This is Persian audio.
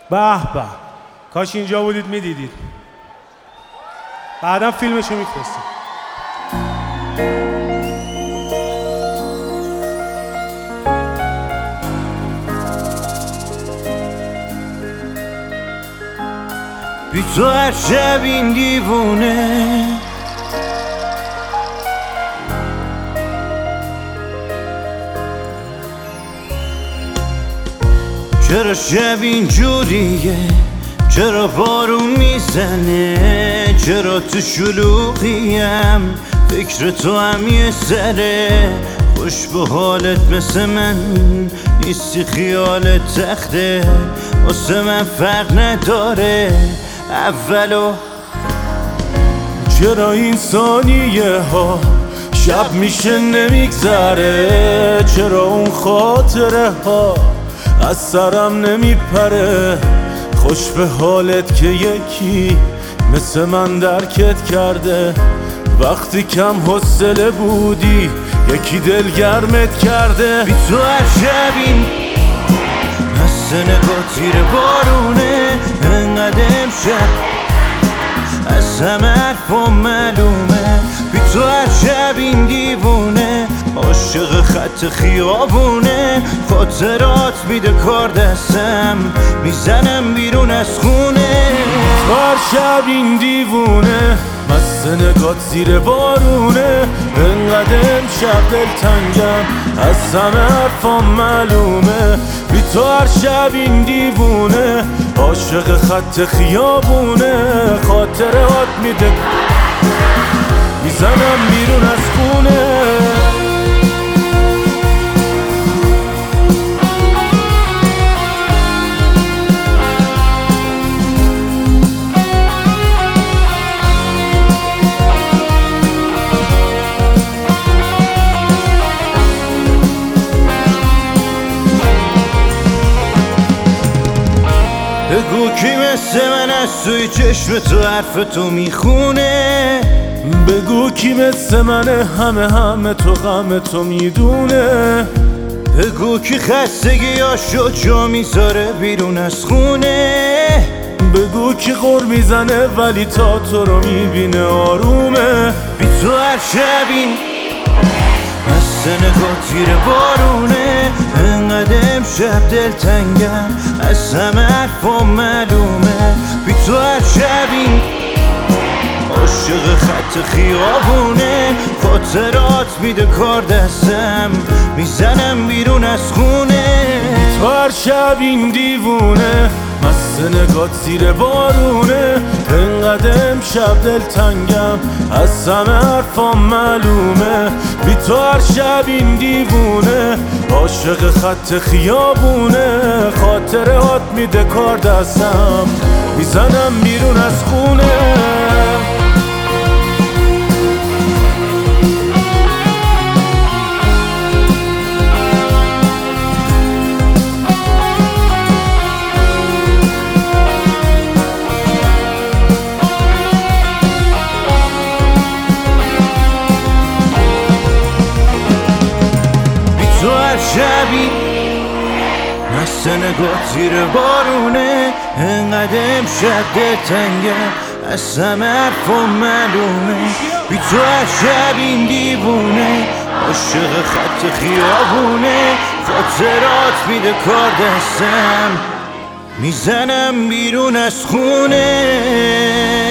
به به، کاش اینجا بودید میدیدید. بعدا فیلمشو میفرستیم. بی تو هر شب این دیوونه چرا شب این جوریه، چرا بارون میزنه، چرا تو شلوغیم فکر تو هم یه سره. خوش به حالت مثل من نیستی، خیالت تخته واسه من فرق نداره اولو. چرا این ثانیه ها شب میشه نمیگذره، چرا اون خاطره ها از سرم نمیپره. خوش به حالت که یکی مثل من درکت کرده، وقتی کم حوصله بودی یکی دلگرمت کرده. بی تو هر شب این مثل نگاه تیر بارونه، انقدر امشب از همه حرفا معلومه. بی تو هر شب این دیوونه عاشق خط خیابونه، خاطرات میده کار دستم میزنم بیرون از خونه. تو هر شب این دیوونه مثل نگات زیر بارونه، انقدر امشب دلتنگم از همه حرفام معلومه. بی تو هر شب این دیوونه عاشق خط خیابونه، خاطرات میده میزنم بیرون از خونه. بگو کی مثل من از توی چشم تو حرف تو میخونه، بگو کی مثل منه همه تو غم تو میدونه. بگو کی خستگیاشو جا میذاره بیرون از خونه، بگو کی غر میزنه ولی تا تو رو میبینه آرومه. بی تو هر شب این مثل نگاه تیر بارونه، انقدر امشب دلتنگم از همه حرفا معلومه. بی تو هر شب این عاشق خط خیابونه، خاطرات میده کار دستم میزنم بیرون از خونه. تو هر شب این دیوونه مثل نگات زیر بارونه، انقدر امشب دلتنگم از همه حرفام معلومه. بی تو هر شب این دیوونه عاشق خط خیابونه، خاطرات میده کار دستم میزنم بیرون از خونه. شبی مثل نگاه زیر بارونه، انقدر امشب دلتنگم از همه حرفا معلومه. بی تو هر شب این دیوونه عاشق خط خیابونه، خاطرات میده کار دستم میزنم بیرون از خونه.